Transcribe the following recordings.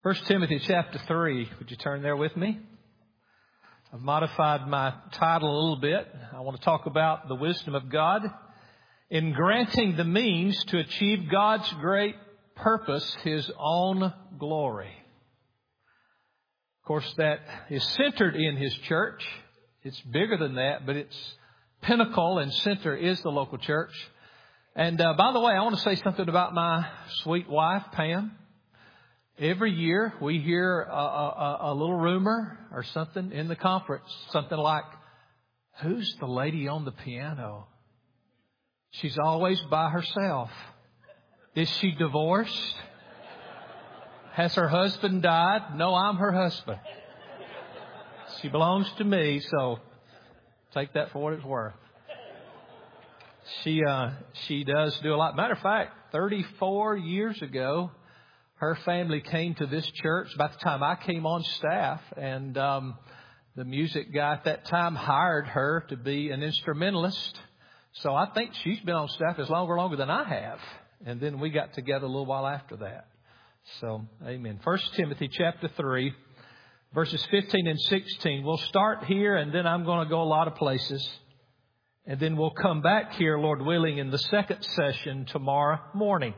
First Timothy chapter 3. Would you turn there with me? I've modified my title a little bit. I want to talk about the wisdom of God in granting the means to achieve God's great purpose, His own glory. Of course, that is centered in His church. It's bigger than that, but its pinnacle and center is the local church. And by the way, I want to say something about my sweet wife, Pam. Every year we hear a little rumor or something in the conference, something like, who's the lady on the piano? She's always by herself. Is she divorced? Has her husband died? No, I'm her husband. She belongs to me, so take that for what it's worth. She does do a lot. Matter of fact, 34 years ago, her family came to this church about the time I came on staff, and the music guy at that time hired her to be an instrumentalist. So I think she's been on staff as longer than I have. And then we got together a little while after that. So, amen. 1 Timothy chapter 3, verses 15 and 16. We'll start here, and then I'm going to go a lot of places. And then we'll come back here, Lord willing, in the second session tomorrow morning.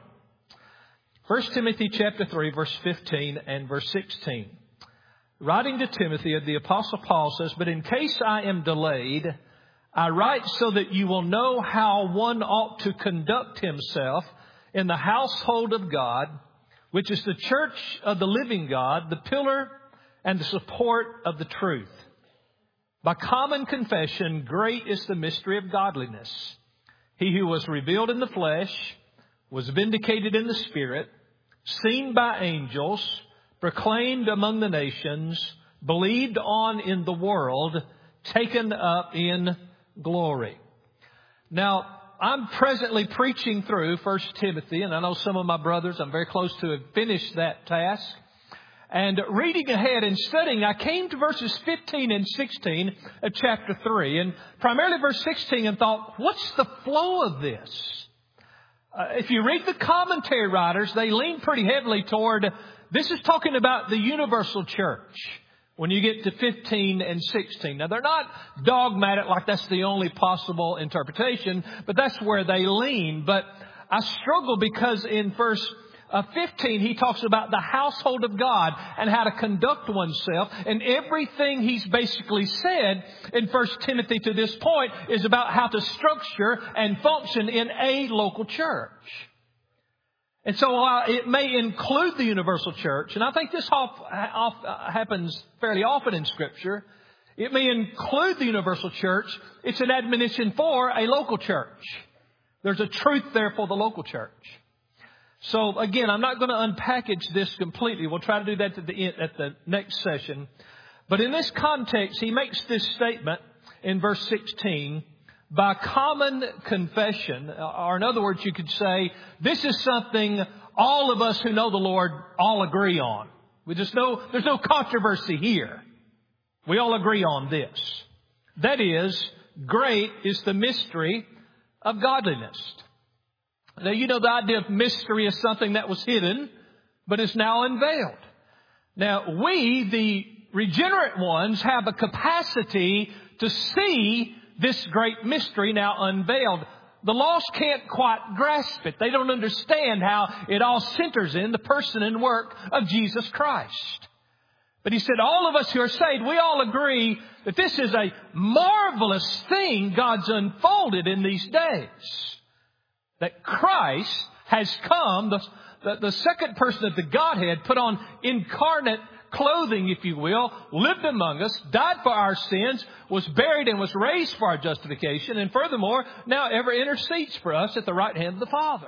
1 Timothy chapter 3, verse 15 and verse 16. Writing to Timothy, the Apostle Paul says, "But in case I am delayed, I write so that you will know how one ought to conduct himself in the household of God, which is the church of the living God, the pillar and the support of the truth. By common confession, great is the mystery of godliness. He who was revealed in the flesh was vindicated in the Spirit, seen by angels, proclaimed among the nations, believed on in the world, taken up in glory." Now, I'm presently preaching through 1 Timothy, and I know some of my brothers, I'm very close to have finished that task. And reading ahead and studying, I came to verses 15 and 16 of chapter 3, and primarily verse 16, and thought, what's the flow of this? If you read the commentary writers, they lean pretty heavily toward, this is talking about the universal church when you get to 15 and 16. Now, they're not dogmatic like that's the only possible interpretation, but that's where they lean. But I struggle because in verse 15, he talks about the household of God and how to conduct oneself. And everything he's basically said in 1 Timothy to this point is about how to structure and function in a local church. And so while it may include the universal church, and I think this happens fairly often in Scripture, it may include the universal church. It's an admonition for a local church. There's a truth there for the local church. So again, I'm not going to unpackage this completely. We'll try to do that at the next session. But in this context, he makes this statement in verse 16, by common confession, or in other words, you could say, this is something all of us who know the Lord all agree on. There's no controversy here. We all agree on this. That is, great is the mystery of godliness. Now, you know, the idea of mystery is something that was hidden, but is now unveiled. Now, we, the regenerate ones, have a capacity to see this great mystery now unveiled. The lost can't quite grasp it. They don't understand how it all centers in the person and work of Jesus Christ. But he said, all of us who are saved, we all agree that this is a marvelous thing God's unfolded in these days. That Christ has come, the second person of the Godhead, put on incarnate clothing, if you will, lived among us, died for our sins, was buried and was raised for our justification, and furthermore, now ever intercedes for us at the right hand of the Father.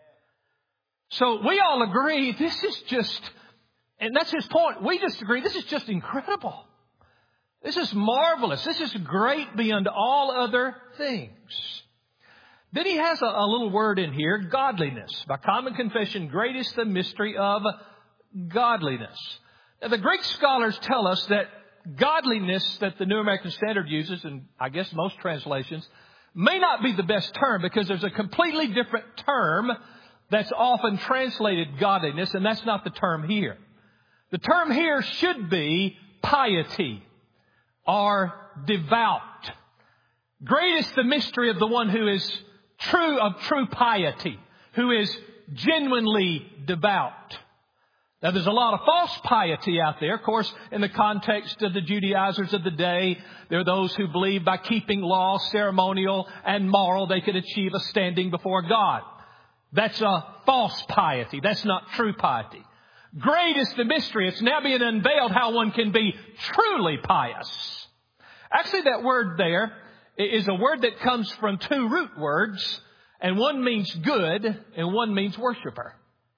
So we all agree this is just, and that's his point, we just agree this is just incredible. This is marvelous. This is great beyond all other things. Then he has a little word in here, godliness. By common confession, great is the mystery of godliness. Now, the Greek scholars tell us that godliness that the New American Standard uses, and I guess most translations, may not be the best term because there's a completely different term that's often translated godliness, and that's not the term here. The term here should be piety or devout. Great is the mystery of the one who is true piety, who is genuinely devout. Now, there's a lot of false piety out there. Of course, in the context of the Judaizers of the day, there are those who believe by keeping law, ceremonial, and moral, they could achieve a standing before God. That's a false piety. That's not true piety. Great is the mystery. It's now being unveiled how one can be truly pious. Actually, that word there is a word that comes from two root words, and one means good and one means worshiper.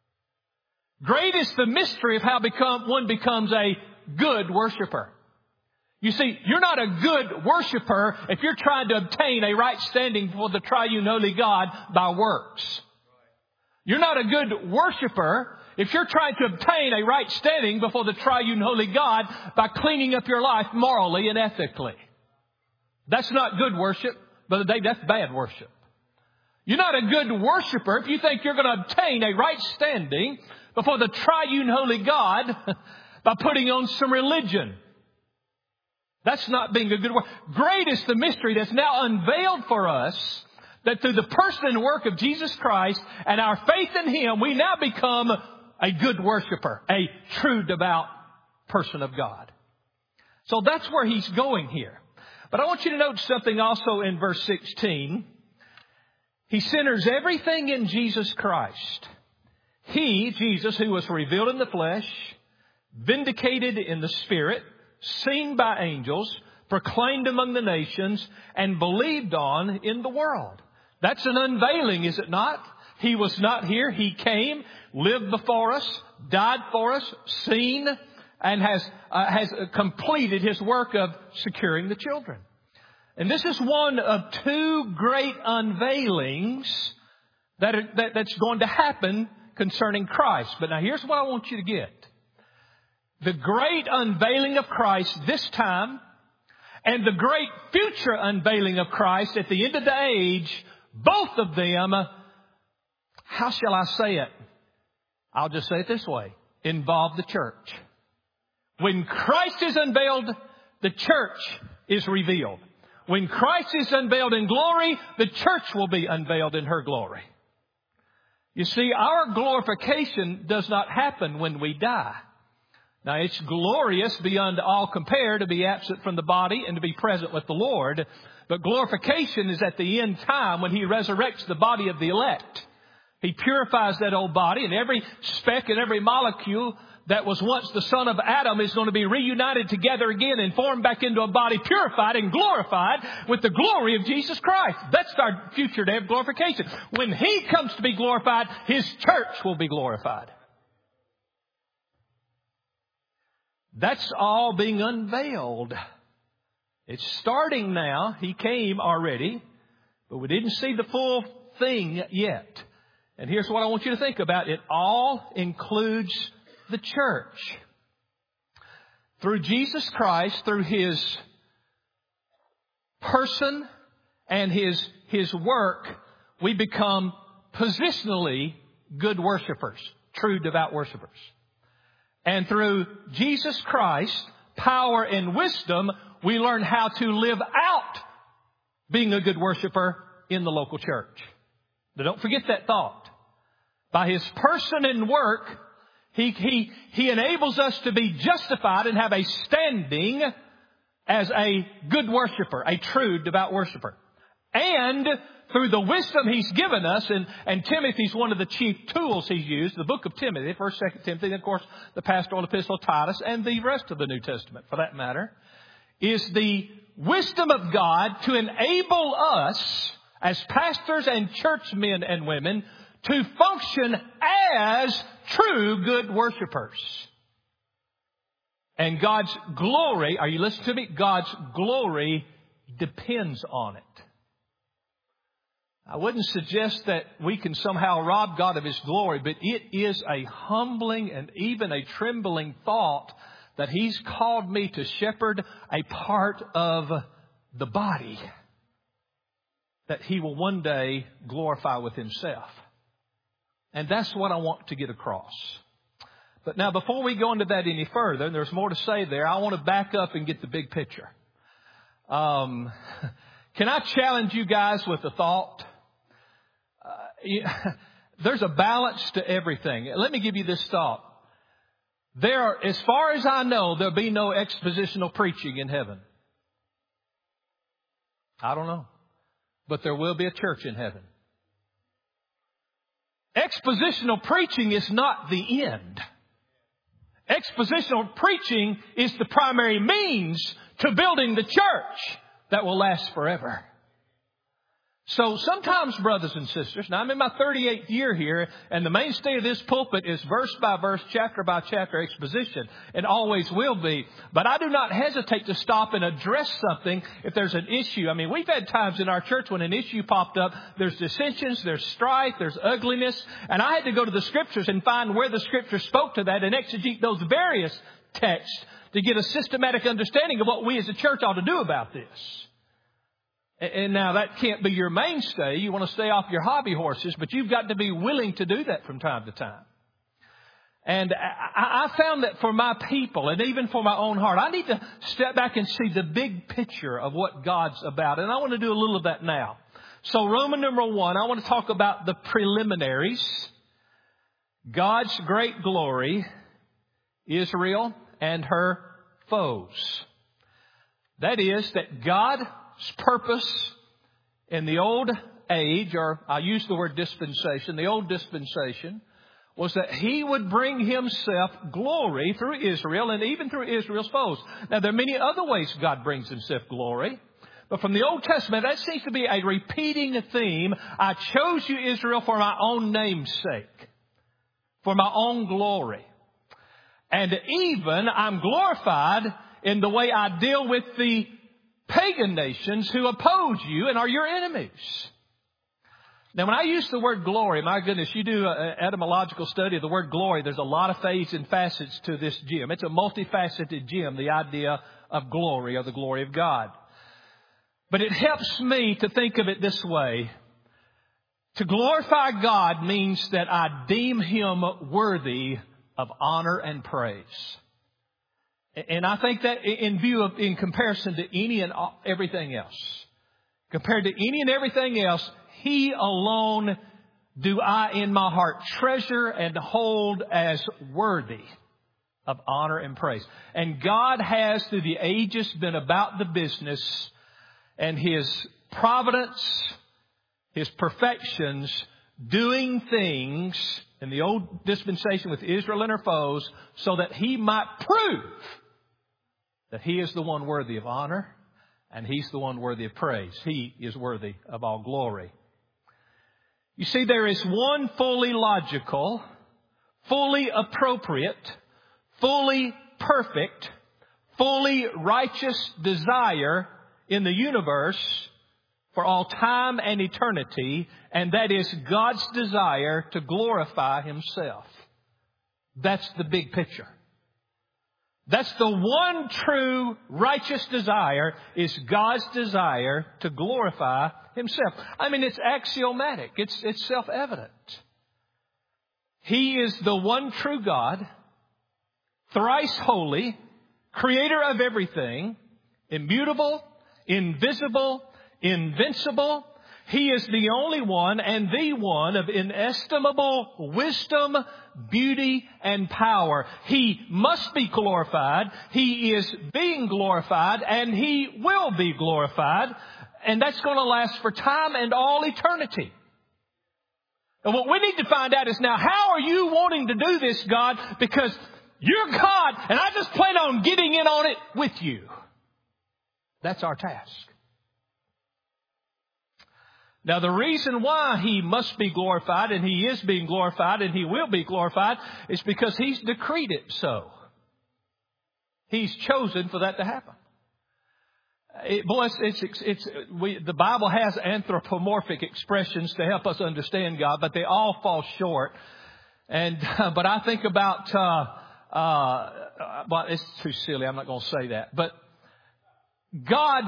Great is the mystery of how one becomes a good worshiper. You see, you're not a good worshiper if you're trying to obtain a right standing before the triune holy God by works. You're not a good worshiper if you're trying to obtain a right standing before the triune holy God by cleaning up your life morally and ethically. That's not good worship, Brother Dave. That's bad worship. You're not a good worshiper if you think you're going to obtain a right standing before the triune holy God by putting on some religion. That's not being a good worshiper. Great is the mystery that's now unveiled for us, that through the person and work of Jesus Christ and our faith in Him, we now become a good worshiper, a true devout person of God. So that's where he's going here. But I want you to note something also in verse 16. He centers everything in Jesus Christ. He, Jesus, who was revealed in the flesh, vindicated in the Spirit, seen by angels, proclaimed among the nations, and believed on in the world. That's an unveiling, is it not? He was not here. He came, lived before us, died for us, seen, and has completed His work of securing the children. And this is one of two great unveilings that's going to happen concerning Christ. But now here's what I want you to get. The great unveiling of Christ this time and the great future unveiling of Christ at the end of the age, both of them, how shall I say it? I'll just say it this way. Involve the church. When Christ is unveiled, the church is revealed. When Christ is unveiled in glory, the church will be unveiled in her glory. You see, our glorification does not happen when we die. Now, it's glorious beyond all compare to be absent from the body and to be present with the Lord. But glorification is at the end time when He resurrects the body of the elect. He purifies that old body, and every speck and every molecule that was once the son of Adam is going to be reunited together again and formed back into a body purified and glorified with the glory of Jesus Christ. That's our future day of glorification. When He comes to be glorified, His church will be glorified. That's all being unveiled. It's starting now. He came already, but we didn't see the full thing yet. And here's what I want you to think about. It all includes the church. Through Jesus Christ, through His person and His work, we become positionally good worshipers, true devout worshipers. And through Jesus Christ, power and wisdom, we learn how to live out being a good worshiper in the local church. But don't forget that thought. By His person and work, He enables us to be justified and have a standing as a good worshiper, a true devout worshiper. And through the wisdom He's given us, and Timothy's one of the chief tools He's used, the book of Timothy, 1st, 2nd Timothy, and of course the pastoral epistle of Titus, and the rest of the New Testament for that matter, is the wisdom of God to enable us as pastors and churchmen and women to function as true good worshipers. And God's glory, are you listening to me? God's glory depends on it. I wouldn't suggest that we can somehow rob God of His glory, but it is a humbling and even a trembling thought that He's called me to shepherd a part of the body that He will one day glorify with Himself. And that's what I want to get across. But now, before we go into that any further, and there's more to say there, I want to back up and get the big picture. Can I challenge you guys with a thought? There's a balance to everything. Let me give you this thought. As far as I know, there'll be no expositional preaching in heaven. I don't know. But there will be a church in heaven. Expositional preaching is not the end. Expositional preaching is the primary means to building the church that will last forever. So sometimes, brothers and sisters, now I'm in my 38th year here, and the mainstay of this pulpit is verse by verse, chapter by chapter exposition, and always will be. But I do not hesitate to stop and address something if there's an issue. I mean, we've had times in our church when an issue popped up, there's dissensions, there's strife, there's ugliness, and I had to go to the Scriptures and find where the Scriptures spoke to that and exegete those various texts to get a systematic understanding of what we as a church ought to do about this. And now that can't be your mainstay. You want to stay off your hobby horses, but you've got to be willing to do that from time to time. And I found that for my people and even for my own heart, I need to step back and see the big picture of what God's about. And I want to do a little of that now. So Roman numeral 1, I want to talk about the preliminaries. God's great glory, Israel and her foes. That is that God's purpose in the old age, or I use the word dispensation, the old dispensation, was that He would bring Himself glory through Israel and even through Israel's foes. Now, there are many other ways God brings Himself glory. But from the Old Testament, that seems to be a repeating theme. I chose you, Israel, for my own name's sake, for my own glory. And even I'm glorified in the way I deal with the pagan nations who oppose you and are your enemies. Now, when I use the word glory, my goodness, you do an etymological study of the word glory. There's a lot of phases and facets to this gem. It's a multifaceted gem, the idea of glory or the glory of God. But it helps me to think of it this way. To glorify God means that I deem Him worthy of honor and praise. And I think that in comparison to any and everything else, compared to any and everything else, He alone do I in my heart treasure and hold as worthy of honor and praise. And God has through the ages been about the business and His providence, His perfections, doing things in the old dispensation with Israel and her foes so that He might prove that He is the one worthy of honor and He's the one worthy of praise. He is worthy of all glory. You see, there is one fully logical, fully appropriate, fully perfect, fully righteous desire in the universe for all time and eternity, and that is God's desire to glorify Himself. That's the big picture. That's the one true righteous desire, is God's desire to glorify Himself. I mean, it's axiomatic. It's self-evident. He is the one true God, thrice holy, creator of everything, immutable, invisible, invincible. He is the only one and the one of inestimable wisdom, beauty, and power. He must be glorified. He is being glorified, and He will be glorified. And that's going to last for time and all eternity. And what we need to find out is now, how are you wanting to do this, God? Because you're God, and I just plan on getting in on it with you. That's our task. Now, the reason why He must be glorified, and He is being glorified, and He will be glorified, is because He's decreed it so. He's chosen for that to happen. The Bible has anthropomorphic expressions to help us understand God, but they all fall short. But I think about, well, it's too silly. I'm not going to say that. But God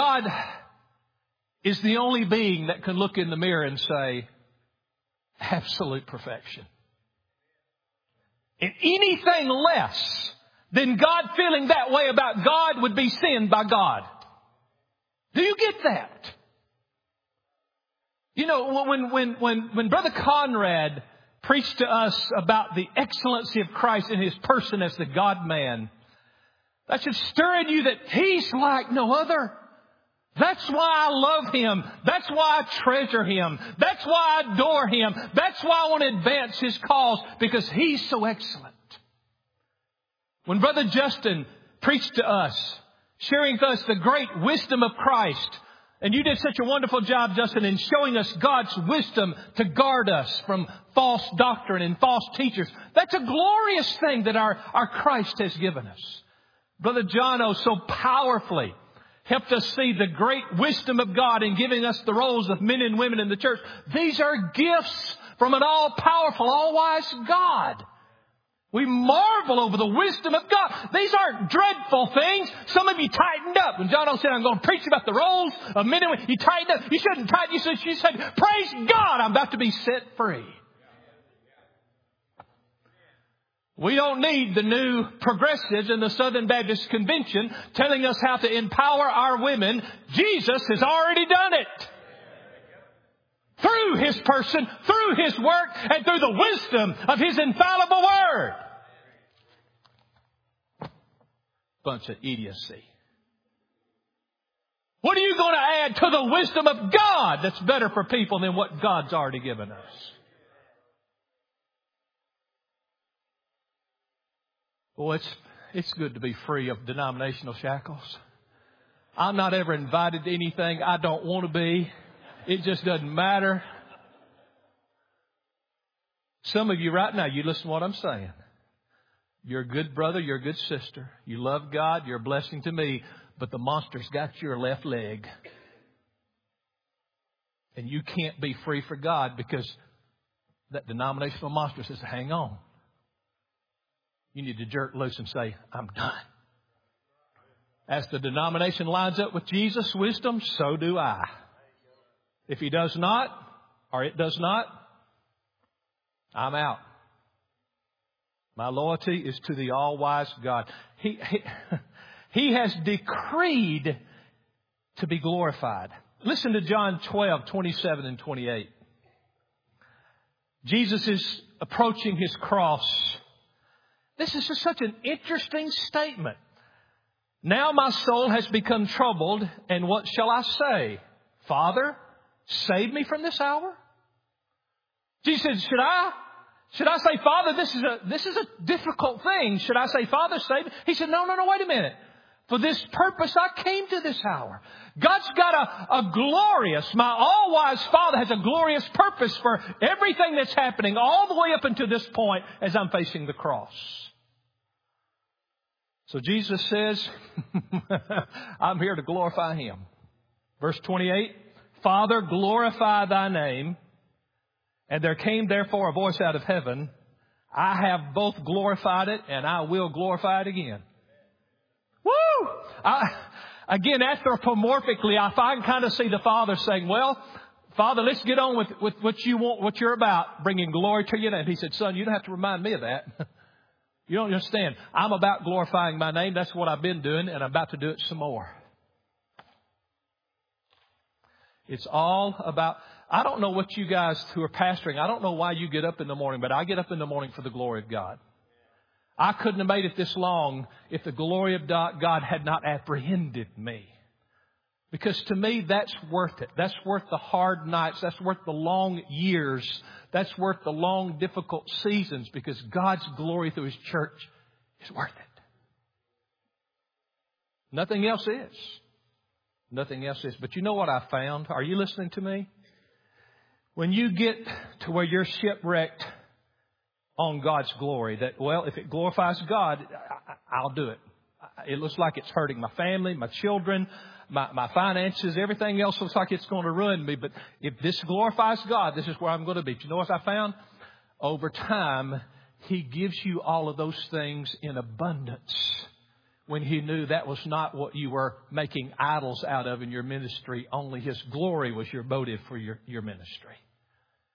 is the only being that can look in the mirror and say, absolute perfection. And anything less than God feeling that way about God would be sin by God. Do you get that? You know, when Brother Conrad preached to us about the excellency of Christ in His person as the God-man, that should stir in you that He's like no other. That's why I love Him. That's why I treasure Him. That's why I adore Him. That's why I want to advance His cause, because He's so excellent. When Brother Justin preached to us, sharing with us the great wisdom of Christ, and you did such a wonderful job, Justin, in showing us God's wisdom to guard us from false doctrine and false teachers. That's a glorious thing that our Christ has given us. Brother Jono so powerfully helped us see the great wisdom of God in giving us the roles of men and women in the church. These are gifts from an all-powerful, all-wise God. We marvel over the wisdom of God. These aren't dreadful things. Some of you tightened up. When John O said, I'm going to preach about the roles of men and women, you tightened up. You shouldn't tighten. You said, praise God, I'm about to be set free. We don't need the new progressives in the Southern Baptist Convention telling us how to empower our women. Jesus has already done it. Through His person, through His work, and through the wisdom of His infallible Word. Bunch of idiocy. What are you going to add to the wisdom of God that's better for people than what God's already given us? Well, it's good to be free of denominational shackles. I'm not ever invited to anything I don't want to be. It just doesn't matter. Some of you right now, you listen to what I'm saying. You're a good brother. You're a good sister. You love God. You're a blessing to me. But the monster's got your left leg. And you can't be free for God because that denominational monster says, hang on. You need to jerk loose and say, I'm done. As the denomination lines up with Jesus' wisdom, so do I. If he does not, or it does not, I'm out. My loyalty is to the all-wise God. He has decreed to be glorified. Listen to John 12, 27 and 28. Jesus is approaching His cross. This is just such an interesting statement. Now my soul has become troubled, and what shall I say? Father, save me from this hour? Jesus said, should I say, Father, this is a difficult thing. Should I say, Father, save me? He said, no, wait a minute. For this purpose I came to this hour. God's got a glorious, my all-wise Father has a glorious purpose for everything that's happening all the way up until this point as I'm facing the cross. So Jesus says, I'm here to glorify Him. Verse 28, Father, glorify Thy name. And there came therefore a voice out of heaven, I have both glorified it and I will glorify it again. Woo! Again, anthropomorphically, I can kind of see the Father saying, well, Father, let's get on with what you want, what you're about, bringing glory to your name. He said, son, you don't have to remind me of that. You don't understand. I'm about glorifying my name. That's what I've been doing, and I'm about to do it some more. It's all about, I don't know what you guys who are pastoring, I don't know why you get up in the morning, but I get up in the morning for the glory of God. I couldn't have made it this long if the glory of God had not apprehended me. Because to me, that's worth it. That's worth the hard nights. That's worth the long years. That's worth the long, difficult seasons, because God's glory through His church is worth it. Nothing else is. Nothing else is. But you know what I found? Are you listening to me? When you get to where you're shipwrecked on God's glory, that, well, if it glorifies God, I'll do it. It looks like it's hurting my family, my children, my finances, everything else looks like it's going to ruin me. But if this glorifies God, this is where I'm going to be. Do you know what I found? Over time, He gives you all of those things in abundance when He knew that was not what you were making idols out of in your ministry. Only His glory was your motive for your ministry.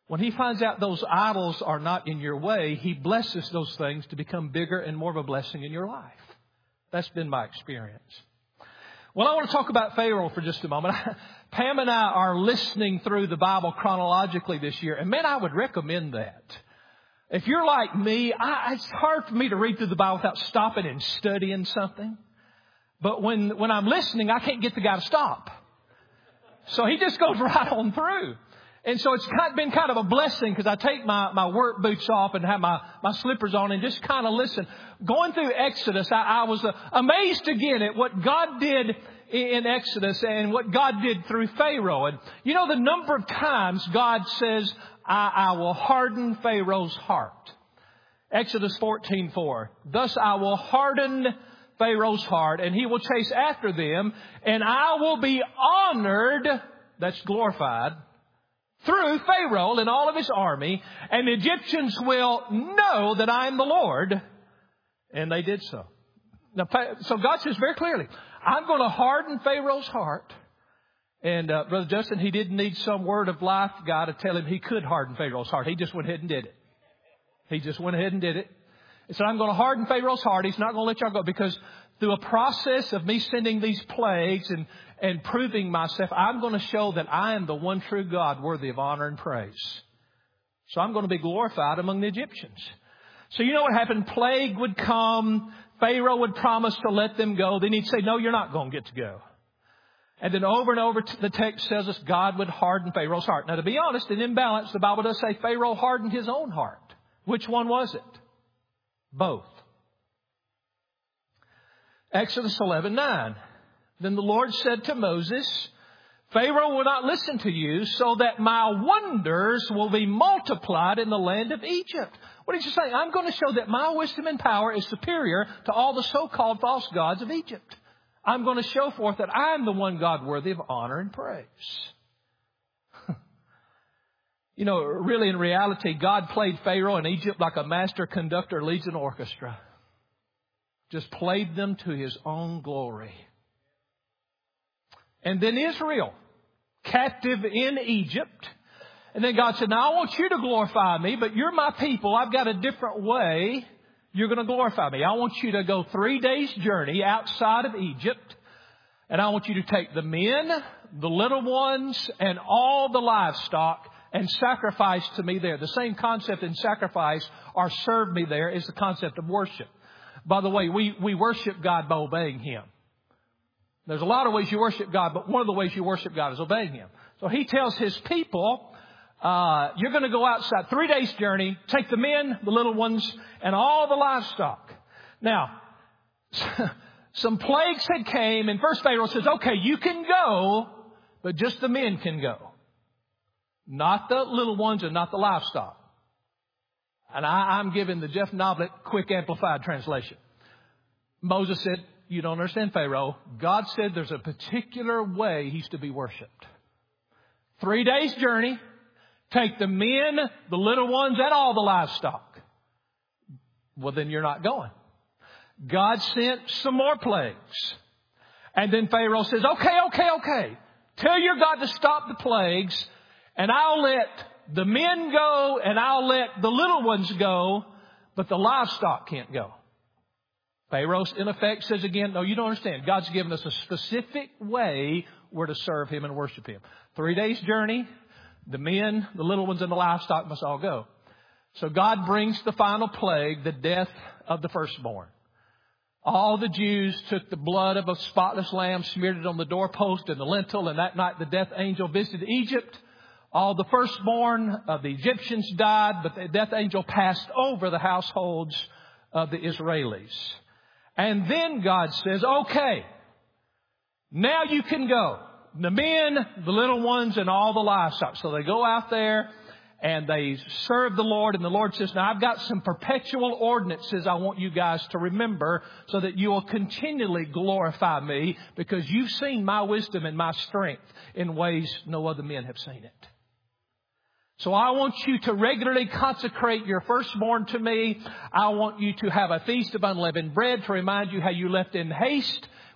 When He finds out those idols are not in your way, He blesses those things to become bigger and more of a blessing in your life. That's been my experience. Well, I want to talk about Pharaoh for just a moment. Pam and I are listening through the Bible chronologically this year. And man, I would recommend that. If you're like me, it's hard for me to read through the Bible without stopping and studying something. But when I'm listening, I can't get the guy to stop. So he just goes right on through. And so it's been kind of a blessing because I take my work boots off and have my slippers on and just kind of listen. Going through Exodus, I was amazed again at what God did in Exodus and what God did through Pharaoh. And you know, the number of times God says, I will harden Pharaoh's heart. Exodus 14:4. Thus I will harden Pharaoh's heart, and he will chase after them, and I will be honored, that's glorified, through Pharaoh and all of his army, and the Egyptians will know that I am the Lord. And they did so. Now, so God says very clearly, I'm going to harden Pharaoh's heart. And Brother Justin, he didn't need some word of life guy to tell him he could harden Pharaoh's heart. He just went ahead and did it. He just went ahead and did it. He said, I'm going to harden Pharaoh's heart. He's not going to let y'all go, because through a process of me sending these plagues and proving myself, I'm going to show that I am the one true God worthy of honor and praise. So I'm going to be glorified among the Egyptians. So you know what happened? Plague would come. Pharaoh would promise to let them go. Then he'd say, no, you're not going to get to go. And then over and over, the text tells us God would harden Pharaoh's heart. Now, to be honest, in imbalance, the Bible does say Pharaoh hardened his own heart. Which one was it? Both. Exodus 11:9. Then the Lord said to Moses, Pharaoh will not listen to you, so that my wonders will be multiplied in the land of Egypt. What did you say? I'm going to show that my wisdom and power is superior to all the so-called false gods of Egypt. I'm going to show forth that I'm the one God worthy of honor and praise. You know, really in reality, God played Pharaoh in Egypt like a master conductor leads an orchestra. Just played them to His own glory. And then Israel, captive in Egypt. And then God said, now I want you to glorify me, but you're my people. I've got a different way you're going to glorify me. I want you to go 3 days journey outside of Egypt. And I want you to take the men, the little ones, and all the livestock and sacrifice to me there. The same concept in sacrifice or serve me there is the concept of worship. By the way, we worship God by obeying Him. There's a lot of ways you worship God, but one of the ways you worship God is obeying Him. So He tells His people, you're going to go outside 3 days journey, take the men, the little ones, and all the livestock. Now, some plagues had came, and first Pharaoh says, okay, you can go, but just the men can go. Not the little ones and not the livestock. And I'm giving the Jeff Noblet quick amplified translation. Moses said, you don't understand, Pharaoh. God said there's a particular way He's to be worshipped. 3 days journey. Take the men, the little ones, and all the livestock. Well, then you're not going. God sent some more plagues. And then Pharaoh says, okay. Tell your God to stop the plagues, and I'll let the men go, and I'll let the little ones go, but the livestock can't go. Pharaoh, in effect, says again, no, you don't understand. God's given us a specific way we're to serve Him and worship Him. 3 days journey. The men, the little ones, and the livestock must all go. So God brings the final plague, the death of the firstborn. All the Jews took the blood of a spotless lamb, smeared it on the doorpost and the lintel, and that night the death angel visited Egypt. All the firstborn of the Egyptians died, but the death angel passed over the households of the Israelis. And then God says, okay, now you can go. The men, the little ones, and all the livestock. So they go out there and they serve the Lord. And the Lord says, now I've got some perpetual ordinances I want you guys to remember so that you will continually glorify me, because you've seen my wisdom and my strength in ways no other men have seen it. So I want you to regularly consecrate your firstborn to me. I want you to have a feast of unleavened bread to remind you how you left in haste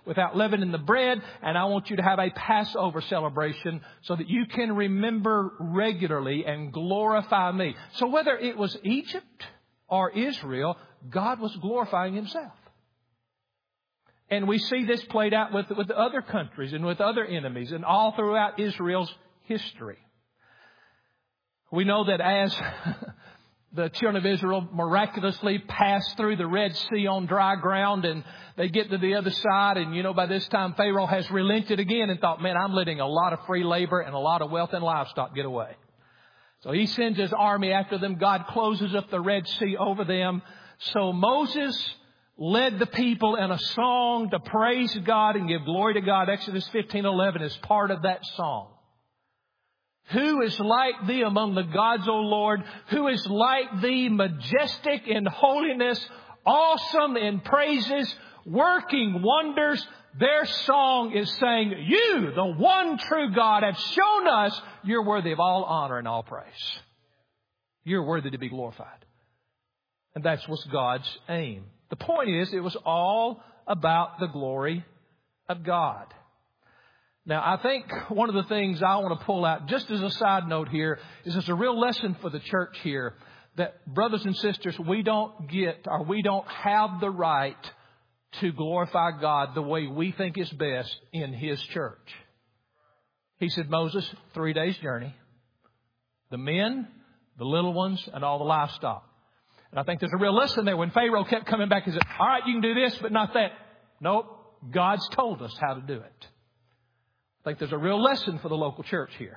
without leaven in the bread. And I want you to have a Passover celebration so that you can remember regularly and glorify me. So whether it was Egypt or Israel, God was glorifying himself. And we see this played out with other countries and with other enemies and all throughout Israel's history. We know that as the children of Israel miraculously passed through the Red Sea on dry ground and they get to the other side, and by this time Pharaoh has relented again and thought, man, I'm letting a lot of free labor and a lot of wealth and livestock get away. So he sends his army after them. God closes up the Red Sea over them. So Moses led the people in a song to praise God and give glory to God. Exodus 15:11 is part of that song. Who is like thee among the gods, O Lord? Who is like thee, majestic in holiness, awesome in praises, working wonders? Their song is saying, you, the one true God, have shown us you're worthy of all honor and all praise. You're worthy to be glorified. And that's what's God's aim. The point is, it was all about the glory of God. Now, I think one of the things I want to pull out, just as a side note here, is there's a real lesson for the church here that, brothers and sisters, we don't have the right to glorify God the way we think is best in His church. He said, Moses, 3 days journey, the men, the little ones, and all the livestock. And I think there's a real lesson there. When Pharaoh kept coming back, he said, all right, you can do this, but not that. Nope. God's told us how to do it. I think there's a real lesson for the local church here.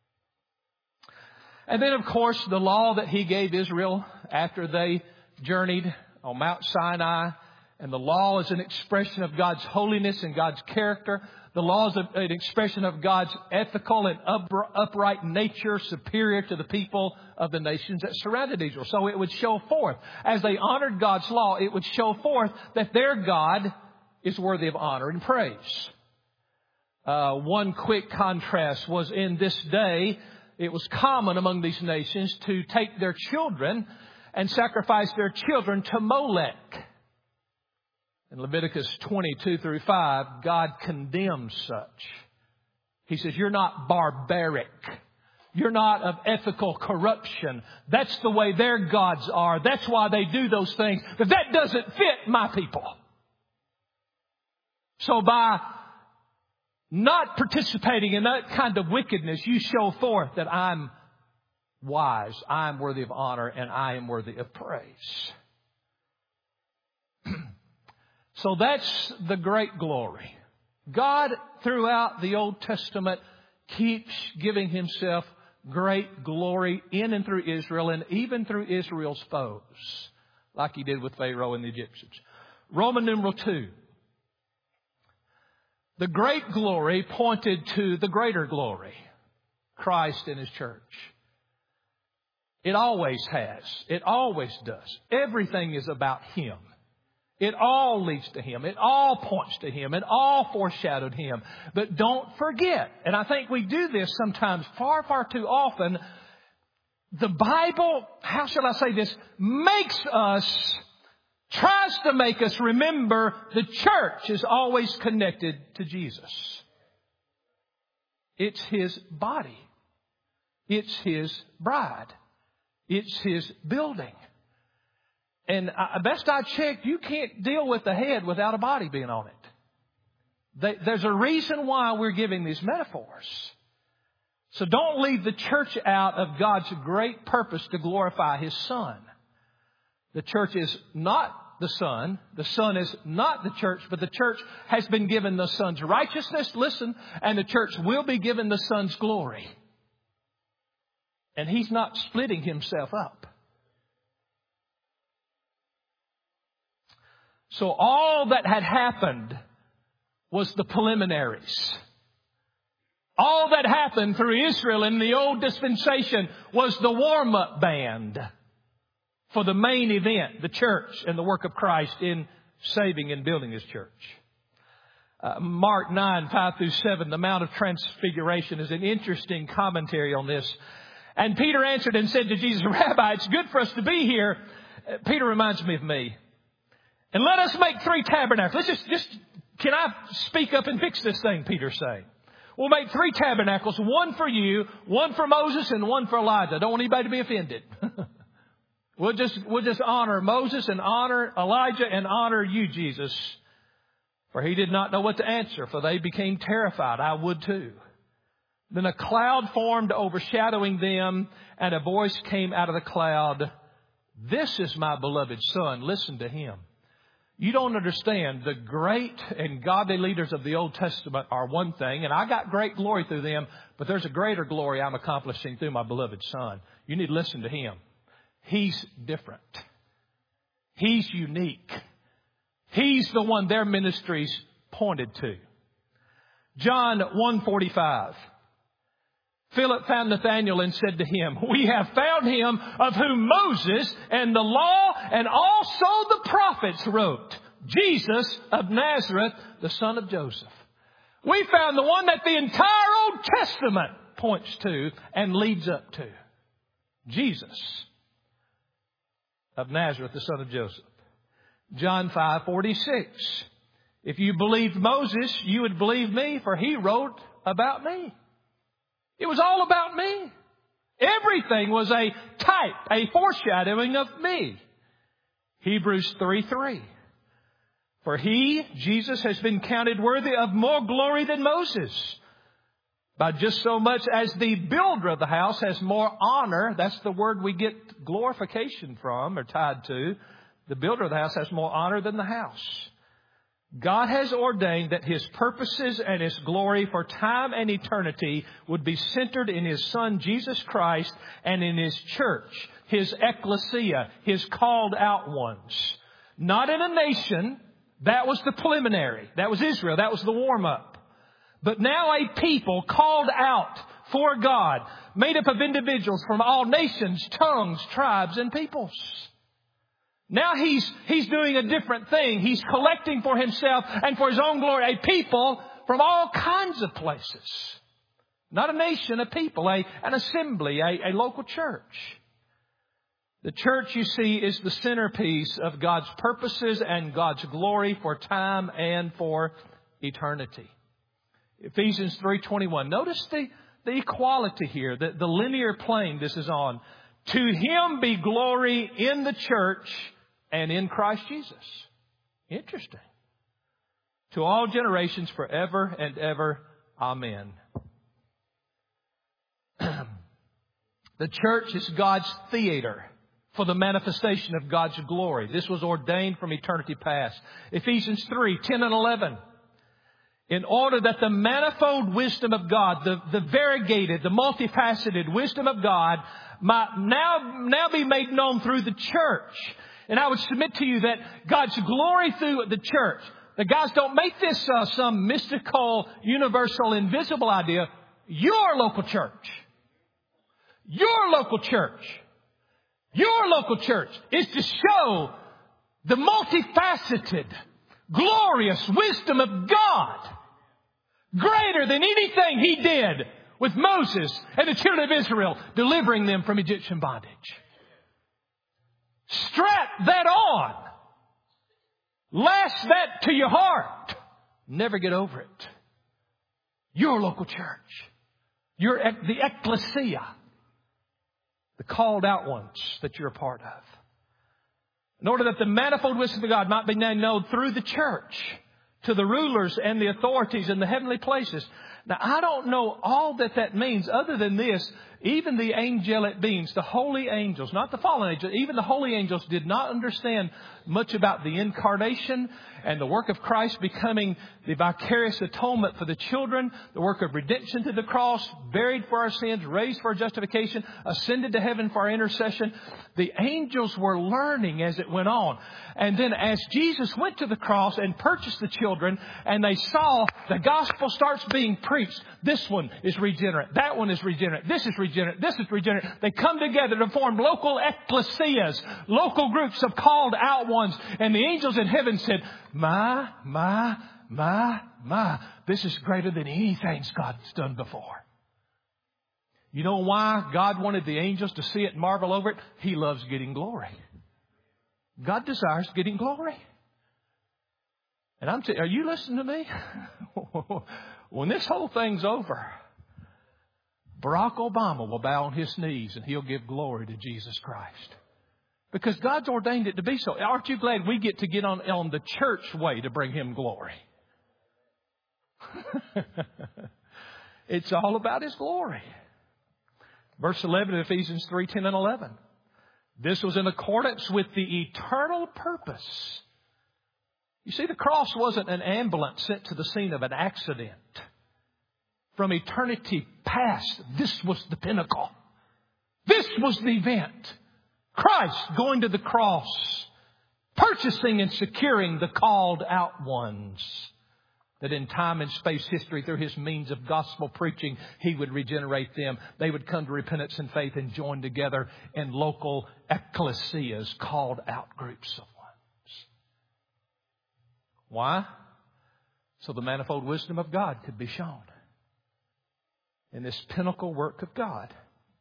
And then, of course, the law that He gave Israel after they journeyed on Mount Sinai. And the law is an expression of God's holiness and God's character. The law is an expression of God's ethical and upright nature, superior to the people of the nations that surrounded Israel. So it would show forth, as they honored God's law, it would show forth that their God is worthy of honor and praise. One quick contrast was in this day, it was common among these nations to take their children and sacrifice their children to Molech. In Leviticus 22-5, God condemns such. He says, you're not barbaric. You're not of ethical corruption. That's the way their gods are. That's why they do those things. But that doesn't fit my people. So by not participating in that kind of wickedness, you show forth that I'm wise, I'm worthy of honor, and I am worthy of praise. So that's the great glory. God, throughout the Old Testament, keeps giving Himself great glory in and through Israel, and even through Israel's foes, like He did with Pharaoh and the Egyptians. Roman numeral 2. The great glory pointed to the greater glory, Christ and His church. It always has. It always does. Everything is about Him. It all leads to Him. It all points to Him. It all foreshadowed Him. But don't forget, and I think we do this sometimes far, far too often, the Bible, how shall I say this, tries to make us remember the church is always connected to Jesus. It's His body. It's His bride. It's His building. And best I checked, you can't deal with the head without a body being on it. There's a reason why we're giving these metaphors. So don't leave the church out of God's great purpose to glorify His Son. The church is not the Son. The Son is not the church, but the church has been given the Son's righteousness, listen, and the church will be given the Son's glory. And He's not splitting Himself up. So all that had happened was the preliminaries. All that happened through Israel in the old dispensation was the warm-up band for the main event, the church and the work of Christ in saving and building His church. Mark 9:5-7, the Mount of Transfiguration, is an interesting commentary on this. And Peter answered and said to Jesus, Rabbi, it's good for us to be here. Peter reminds me of me. And let us make 3 tabernacles. Let's just Can I speak up and fix this thing, Peter's saying. We'll make 3 tabernacles, one for you, one for Moses, and one for Elijah. I don't want anybody to be offended. We'll just honor Moses and honor Elijah and honor you, Jesus. For he did not know what to answer, for they became terrified. I would too. Then a cloud formed overshadowing them, and a voice came out of the cloud. This is my beloved Son. Listen to him. You don't understand. The great and godly leaders of the Old Testament are one thing, and I got great glory through them, but there's a greater glory I'm accomplishing through my beloved Son. You need to listen to him. He's different. He's unique. He's the one their ministries pointed to. John 1:45. Philip found Nathanael and said to him, we have found him of whom Moses and the law and also the prophets wrote, Jesus of Nazareth, the son of Joseph. We found the one that the entire Old Testament points to and leads up to. Jesus of Nazareth, the son of Joseph. John 5:46. If you believed Moses, you would believe me, for he wrote about me. It was all about me. Everything was a type, a foreshadowing of me. Hebrews 3:3. For he, Jesus, has been counted worthy of more glory than Moses. By just so much as the builder of the house has more honor. That's the word we get glorification from or tied to. The builder of the house has more honor than the house. God has ordained that His purposes and His glory for time and eternity would be centered in His Son, Jesus Christ, and in His church, His ecclesia, His called out ones. Not in a nation. That was the preliminary. That was Israel. That was the warm-up. But now a people called out for God, made up of individuals from all nations, tongues, tribes, and peoples. Now he's doing a different thing. He's collecting for himself and for his own glory a people from all kinds of places. Not a nation, a people, an assembly, a local church. The church, you see, is the centerpiece of God's purposes and God's glory for time and for eternity. Ephesians 3:21. Notice the equality here, the linear plane this is on. To Him be glory in the church and in Christ Jesus. Interesting. To all generations forever and ever. Amen. The church is God's theater for the manifestation of God's glory. This was ordained from eternity past. Ephesians 3:10 and 11. In order that the manifold wisdom of God, the variegated, the multifaceted wisdom of God might now be made known through the church. And I would submit to you that God's glory through the church. The guys, don't make this some mystical, universal, invisible idea. Your local church. Your local church. Your local church is to show the multifaceted, glorious wisdom of God. Greater than anything He did with Moses and the children of Israel, delivering them from Egyptian bondage. Strap that on. Lash that to your heart. Never get over it. Your local church. The ecclesia. The called out ones that you're a part of. In order that the manifold wisdom of God might be known through the church to the rulers and the authorities in the heavenly places. Now, I don't know all that means other than this. Even the angelic beings, the holy angels, not the fallen angels, even the holy angels did not understand much about the incarnation and the work of Christ becoming the vicarious atonement for the children, the work of redemption to the cross, buried for our sins, raised for our justification, ascended to heaven for our intercession. The angels were learning as it went on. And then as Jesus went to the cross and purchased the children, and they saw the gospel starts being preached. This one is regenerate. That one is regenerate. This is regenerate. This is regenerate. They come together to form local ecclesias, local groups of called out ones. And the angels in heaven said, my. This is greater than anything God's done before. You know why God wanted the angels to see it and marvel over it? He loves getting glory. God desires getting glory. And are you listening to me? When this whole thing's over, Barack Obama will bow on his knees and he'll give glory to Jesus Christ. Because God's ordained it to be so. Aren't you glad we get to get on the church way to bring Him glory? It's all about His glory. Verse 11 of Ephesians 3, 10 and 11. This was in accordance with the eternal purpose. You see, the cross wasn't an ambulance sent to the scene of an accident. From eternity past, this was the pinnacle. This was the event. Christ going to the cross, purchasing and securing the called out ones. That in time and space history, through His means of gospel preaching, He would regenerate them. They would come to repentance and faith and join together in local ecclesias, called out groups of ones. Why? So the manifold wisdom of God could be shown in this pinnacle work of God.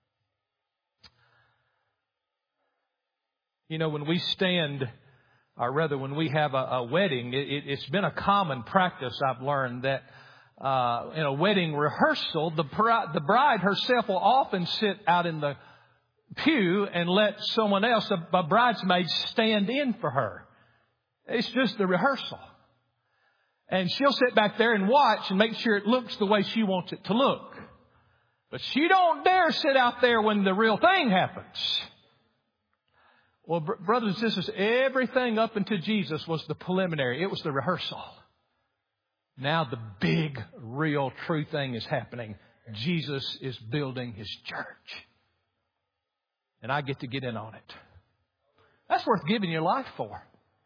You know, when we stand, or rather when we have a wedding, it's been a common practice, I've learned, that in a wedding rehearsal, the bride herself will often sit out in the pew and let someone else, a bridesmaid, stand in for her. It's just the rehearsal. And she'll sit back there and watch and make sure it looks the way she wants it to look. But she don't dare sit out there when the real thing happens. Well, brothers and sisters, everything up until Jesus was the preliminary. It was the rehearsal. Now the big, real, true thing is happening. Jesus is building His church. And I get to get in on it. That's worth giving your life for.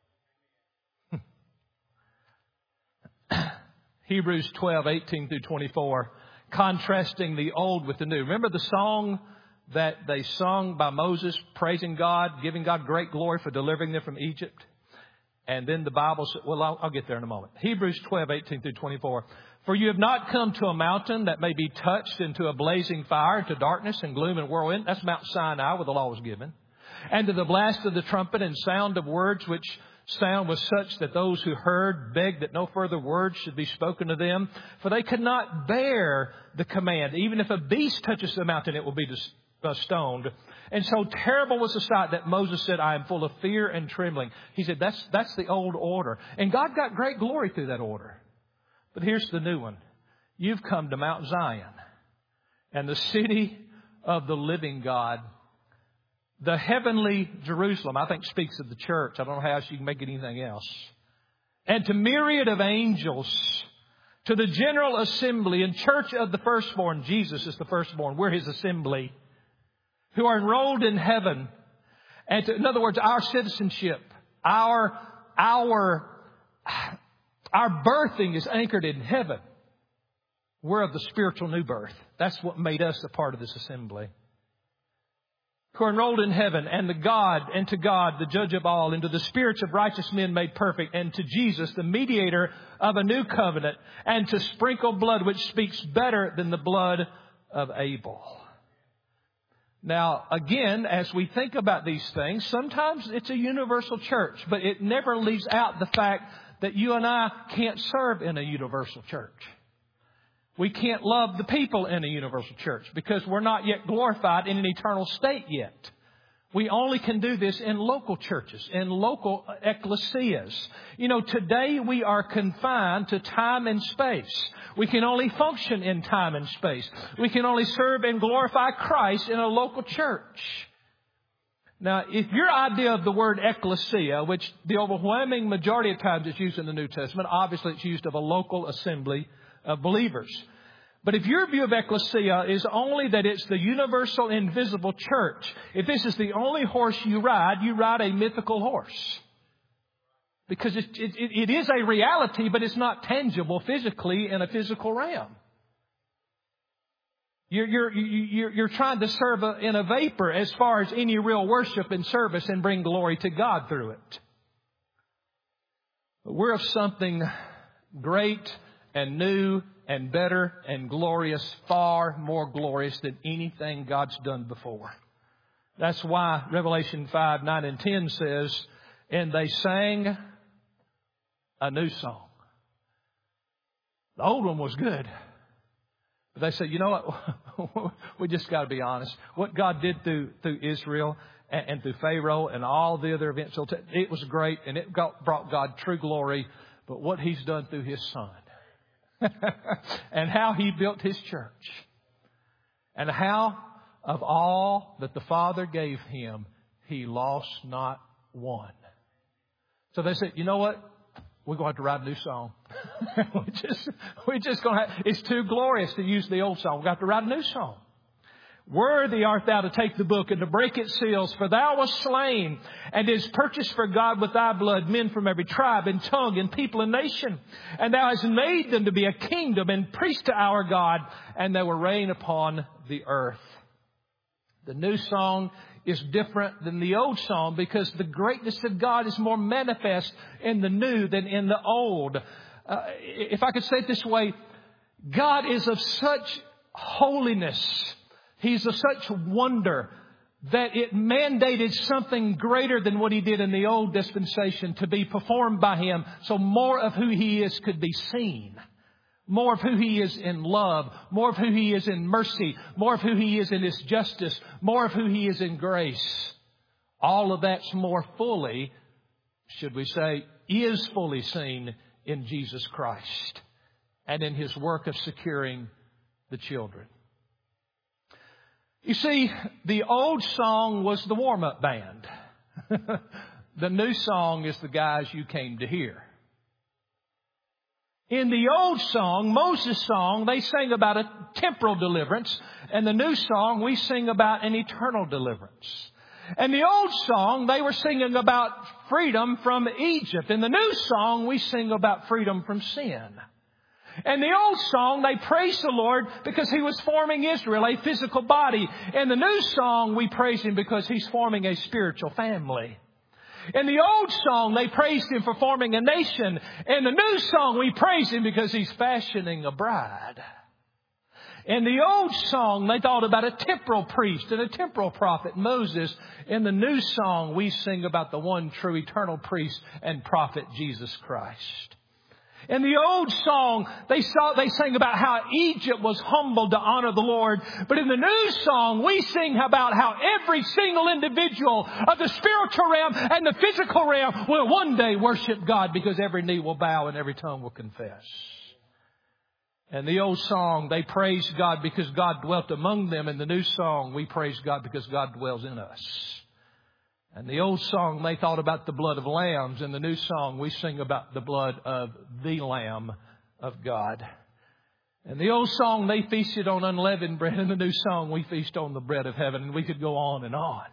Hebrews 12, 18 through 24, contrasting the old with the new. Remember the song that they sung by Moses, praising God, giving God great glory for delivering them from Egypt? And then the Bible says, well, I'll get there in a moment. Hebrews 12, 18 through 24. For you have not come to a mountain that may be touched, into a blazing fire, to darkness and gloom and whirlwind. That's Mount Sinai where the law was given. And to the blast of the trumpet and sound of words, which sound was such that those who heard begged that no further words should be spoken to them. For they could not bear the command. Even if a beast touches the mountain, it will be stoned. And so terrible was the sight that Moses said, I am full of fear and trembling. He said, that's the old order. And God got great glory through that order. But here's the new one. You've come to Mount Zion and the city of the living God. The heavenly Jerusalem, I think, speaks of the church. I don't know how else you can make it anything else. And to myriad of angels, to the general assembly and church of the firstborn. Jesus is the firstborn. We're His assembly. Who are enrolled in heaven. And to, in other words, our citizenship, our birthing is anchored in heaven. We're of the spiritual new birth. That's what made us a part of this assembly. Who are enrolled in heaven, and to God, the judge of all, and to the spirits of righteous men made perfect, and to Jesus, the mediator of a new covenant, and to sprinkle blood which speaks better than the blood of Abel. Now, again, as we think about these things, sometimes it's a universal church, but it never leaves out the fact that you and I can't serve in a universal church. We can't love the people in a universal church because we're not yet glorified in an eternal state yet. We only can do this in local churches, in local ecclesias. You know, today we are confined to time and space. We can only function in time and space. We can only serve and glorify Christ in a local church. Now, if your idea of the word ecclesia, which the overwhelming majority of times is used in the New Testament, obviously it's used of a local assembly of believers. But if your view of ecclesia is only that it's the universal invisible church, if this is the only horse you ride a mythical horse. Because it is a reality, but it's not tangible physically in a physical realm. You're trying to serve in a vapor as far as any real worship and service and bring glory to God through it. But we're of something great and new and better and glorious, far more glorious than anything God's done before. That's why Revelation 5, 9 and 10 says, and they sang a new song. The old one was good. But they said, you know what? We just got to be honest. What God did through Israel and through Pharaoh and all the other events, it was great and it brought God true glory. But what He's done through His Son and how He built His church and how of all that the Father gave Him, He lost not one. So they said, you know what? We're going to have to write a new song. we're just going to have, it's too glorious to use the old song. We've got to write a new song. Worthy art thou to take the book and to break its seals, for thou wast slain and didst purchase for God with thy blood men from every tribe and tongue and people and nation. And thou hast made them to be a kingdom and priests to our God, and they will reign upon the earth. The new song is different than the old song because the greatness of God is more manifest in the new than in the old. If I could say it this way, God is of such holiness. He's of such wonder that it mandated something greater than what He did in the old dispensation to be performed by Him. So more of who He is could be seen. More of who He is in love. More of who He is in mercy. More of who He is in His justice. More of who He is in grace. All of that's more fully, should we say, is fully seen in Jesus Christ and in His work of securing the children. You see, the old song was the warm-up band. The new song is the guys you came to hear. In the old song, Moses' song, they sang about a temporal deliverance. And the new song, we sing about an eternal deliverance. And the old song, they were singing about freedom from Egypt. In the new song, we sing about freedom from sin. And the old song, they praised the Lord because He was forming Israel, a physical body. In the new song, we praise Him because He's forming a spiritual family. In the old song, they praised Him for forming a nation. In the new song, we praise Him because He's fashioning a bride. In the old song, they thought about a temporal priest and a temporal prophet, Moses. In the new song, we sing about the one true eternal priest and prophet, Jesus Christ. In the old song, they sang about how Egypt was humbled to honor the Lord. But in the new song, we sing about how every single individual of the spiritual realm and the physical realm will one day worship God because every knee will bow and every tongue will confess. And the old song, they praised God because God dwelt among them. In the new song, we praise God because God dwells in us. And the old song, they thought about the blood of lambs. In the new song, we sing about the blood of the Lamb of God. And the old song, they feasted on unleavened bread. In the new song, we feast on the bread of heaven. And we could go on and on.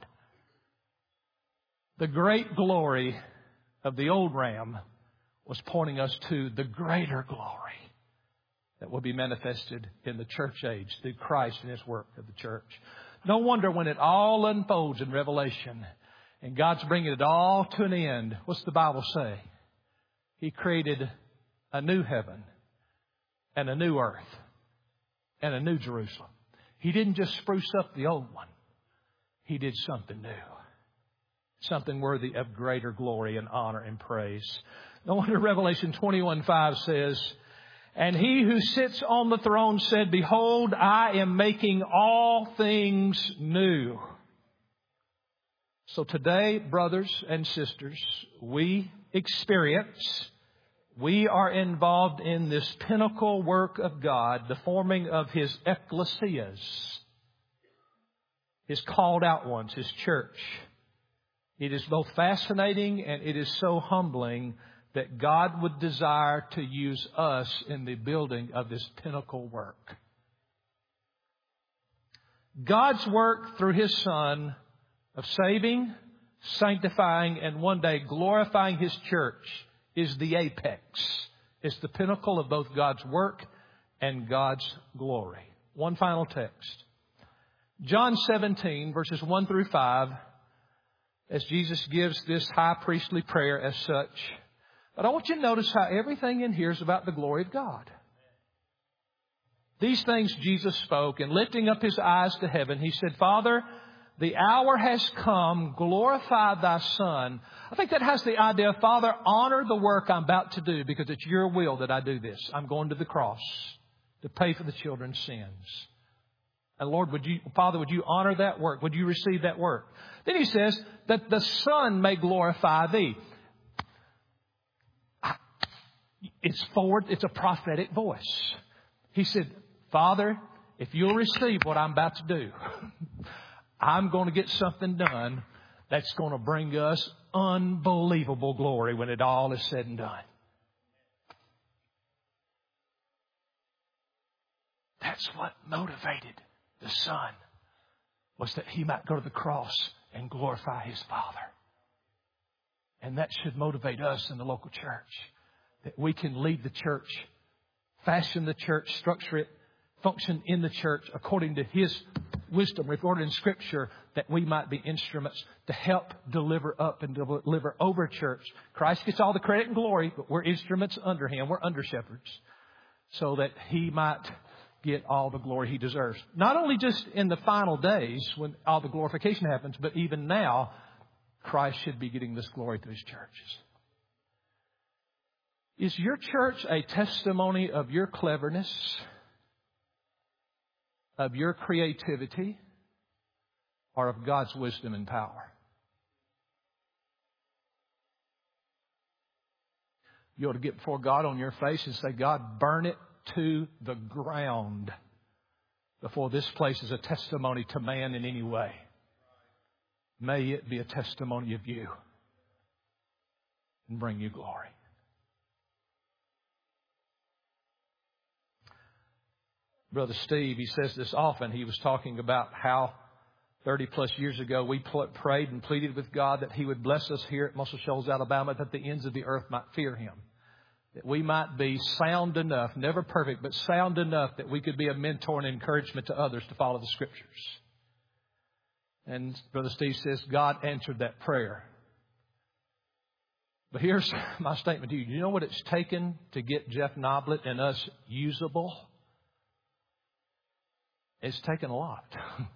The great glory of the old ram was pointing us to the greater glory that will be manifested in the church age through Christ and His work of the church. No wonder when it all unfolds in Revelation and God's bringing it all to an end, what's the Bible say? He created a new heaven and a new earth and a new Jerusalem. He didn't just spruce up the old one. He did something new. Something worthy of greater glory and honor and praise. No wonder Revelation 21:5 says, and He who sits on the throne said, behold, I am making all things new. So today, brothers and sisters, we are involved in this pinnacle work of God, the forming of His ecclesias, His called out ones, His church. It is both fascinating and it is so humbling that God would desire to use us in the building of this pinnacle work. God's work through His Son of saving, sanctifying, and one day glorifying His church is the apex. It's the pinnacle of both God's work and God's glory. One final text. John 17, verses 1 through 5, as Jesus gives this high priestly prayer as such. But I want you to notice how everything in here is about the glory of God. These things Jesus spoke, and lifting up His eyes to heaven, He said, Father, The hour has come. Glorify thy Son. I think that has the idea of, Father, honor the work I'm about to do because it's your will that I do this. I'm going to the cross to pay for the children's sins. And Lord, Father, would you honor that work? Would you receive that work? Then he says that the Son may glorify thee. It's a prophetic voice. He said, Father, if you'll receive what I'm about to do, I'm going to get something done that's going to bring us unbelievable glory when it all is said and done. That's what motivated the Son, was that He might go to the cross and glorify His Father. And that should motivate us in the local church, that we can lead the church, fashion the church, structure it, function in the church according to His wisdom recorded in Scripture, that we might be instruments to help deliver up and deliver over church. Christ gets all the credit and glory, but we're instruments under Him. We're under shepherds, so that He might get all the glory He deserves. Not only just in the final days when all the glorification happens, but even now, Christ should be getting this glory through His churches. Is your church a testimony of your cleverness, of your creativity, or of God's wisdom and power? You ought to get before God on your face and say, God, burn it to the ground before this place is a testimony to man in any way. May it be a testimony of you and bring you glory. Brother Steve, he says this often. He was talking about how 30 plus years ago we prayed and pleaded with God that He would bless us here at Muscle Shoals, Alabama, that the ends of the earth might fear Him. That we might be sound enough, never perfect, but sound enough that we could be a mentor and encouragement to others to follow the Scriptures. And Brother Steve says God answered that prayer. But here's my statement to you. Do you know what it's taken to get Jeff Noblet and us usable? It's taken a lot.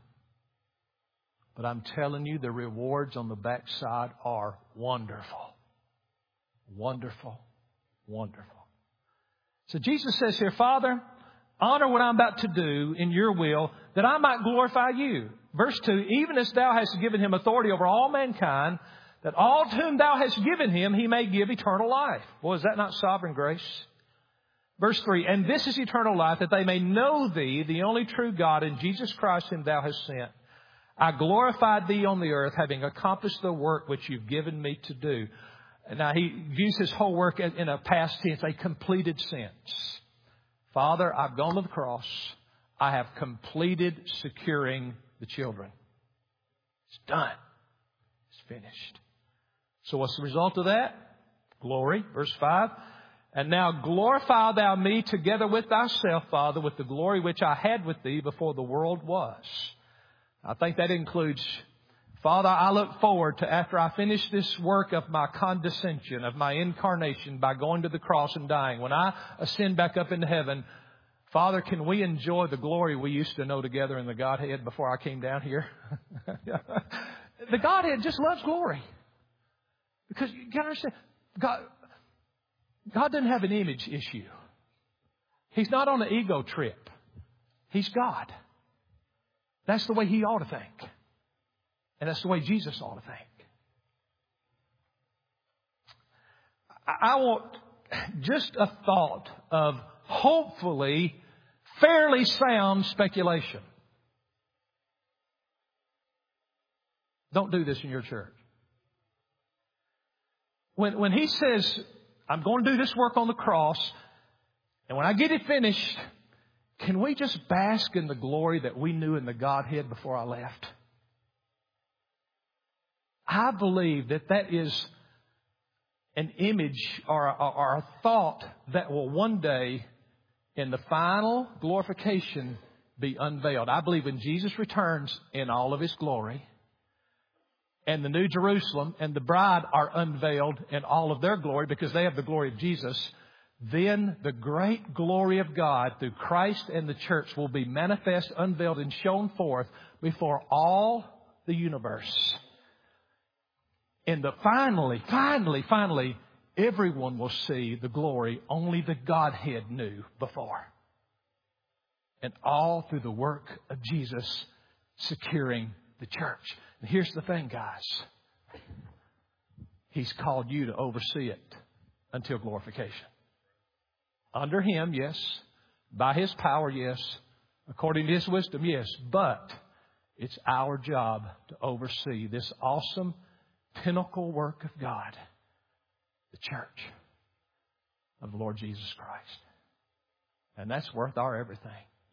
But I'm telling you, the rewards on the backside are wonderful. Wonderful. Wonderful. So Jesus says here, Father, honor what I'm about to do in your will, that I might glorify you. Verse 2, even as thou hast given him authority over all mankind, that all to whom thou hast given him, he may give eternal life. Boy, is that not sovereign grace? Verse 3, and this is eternal life, that they may know thee, the only true God, and Jesus Christ whom thou hast sent. I glorified thee on the earth, having accomplished the work which you've given me to do. Now, he views his whole work in a past tense, a completed sense. Father, I've gone to the cross. I have completed securing the children. It's done. It's finished. So what's the result of that? Glory. Verse 5. And now glorify thou me together with thyself, Father, with the glory which I had with thee before the world was. I think that includes, Father, I look forward to after I finish this work of my condescension, of my incarnation by going to the cross and dying. When I ascend back up into heaven, Father, can we enjoy the glory we used to know together in the Godhead before I came down here? The Godhead just loves glory. Because you got to understand, God doesn't have an image issue. He's not on an ego trip. He's God. That's the way He ought to think. And that's the way Jesus ought to think. I want just a thought of hopefully fairly sound speculation. Don't do this in your church. When He says, I'm going to do this work on the cross, and when I get it finished, can we just bask in the glory that we knew in the Godhead before I left? I believe that is an image or a thought that will one day, in the final glorification, be unveiled. I believe when Jesus returns in all of His glory, and the New Jerusalem and the bride are unveiled in all of their glory because they have the glory of Jesus, then the great glory of God through Christ and the church will be manifest, unveiled, and shown forth before all the universe. And finally, everyone will see the glory only the Godhead knew before. And all through the work of Jesus securing the church. And here's the thing, guys. He's called you to oversee it until glorification. Under Him, yes. By His power, yes. According to His wisdom, yes. But it's our job to oversee this awesome pinnacle work of God, the church of the Lord Jesus Christ. And that's worth our everything.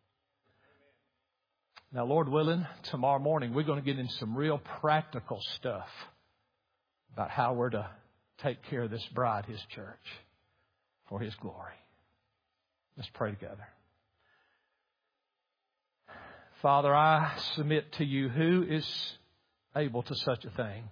Now, Lord willing, tomorrow morning we're going to get in some real practical stuff about how we're to take care of this bride, His church, for His glory. Let's pray together. Father, I submit to You who is able to such a thing.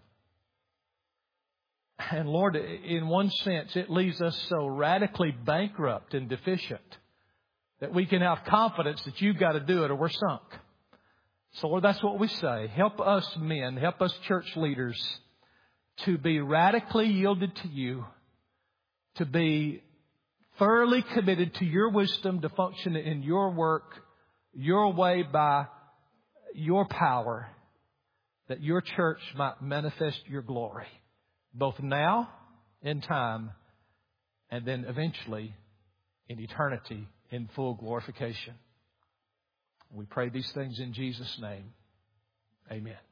And Lord, in one sense, it leaves us so radically bankrupt and deficient that we can have confidence that You've got to do it or we're sunk. So Lord, that's what we say. Help us men, help us church leaders to be radically yielded to You, to be thoroughly committed to Your wisdom, to function in Your work, Your way, by Your power, that Your church might manifest Your glory, both now, in time, and then eventually in eternity in full glorification. We pray these things in Jesus' name. Amen.